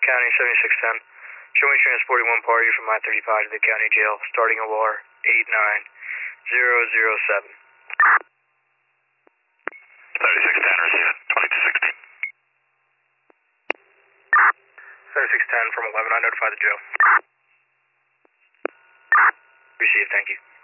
County 7610. Show me transporting one party from I-35 to the county jail, starting OR 89007. 3610, receive it, 2216. 7610 from 11, I notify the jail. Received, thank you.